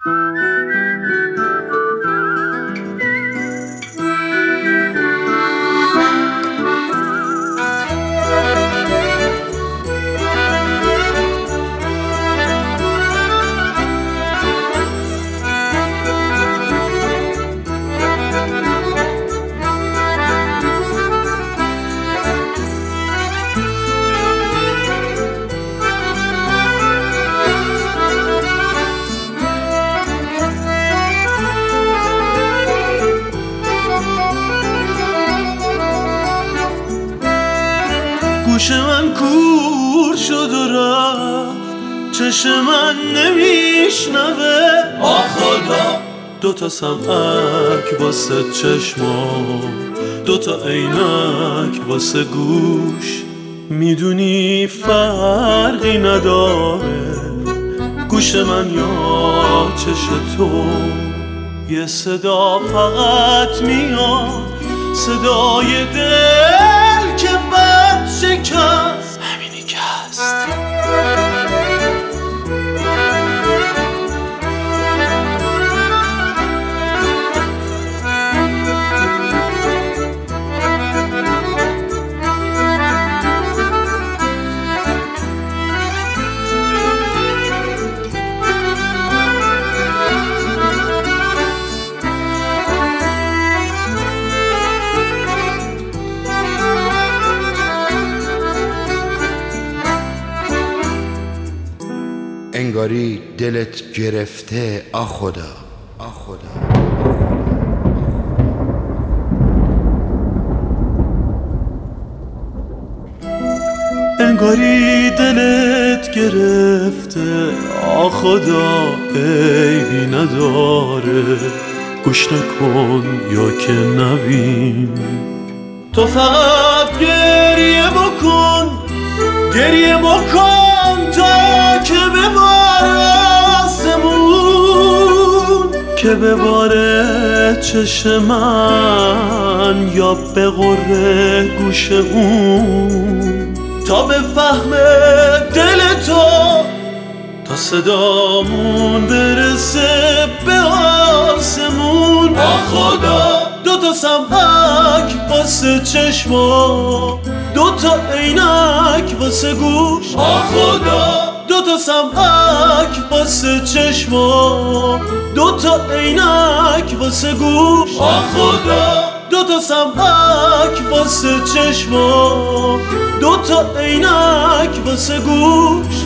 گوش من کور شد و رفت، چشم من نمیشنوه. آه خدا، دوتا سمعک واسه چشمام، دوتا عینک واسه گوش. میدونی فرقی نداره گوش من یا چش تو. یه صدا فقط میاد، صدای دل که بد شکست. همینی که هست. انگاری دلت گرفته آ خدا، آ خدا. انگاری دلت گرفته آ خدا، عیبی نداره گوش نکن یا که نبین. تو فقط گریه بکن، گریه بکن تا که بباره آسمون، که بباره چشم من یا بغره گوش اون. تا بفهمه دل تو، تا صدامون برسه به آسمون. آه خدا، دوتا سمعک واسه چشما، دوتا عینک واسه گوش. آه خدا، دوتا سمعک واسه چشما، دوتا عینک واسه گوش. آه خدا، دوتا سمعک واسه چشما، دوتا عینک واسه گوش.